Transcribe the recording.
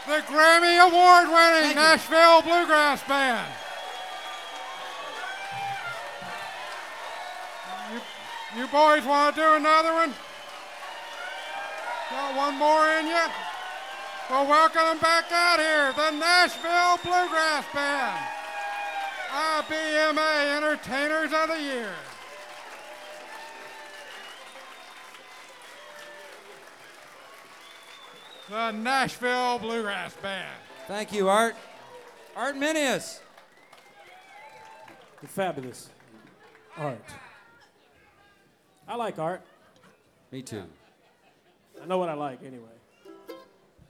the Grammy Award-winning Thank you. Nashville Bluegrass Band. You boys want to do another one? Got one more in you? Well, welcome them back out here, the Nashville Bluegrass Band, IBMA Entertainers of the Year. The Nashville Bluegrass Band. Thank you, Art. Art Minius. The fabulous Art. I like art. Me too. I know what I like anyway.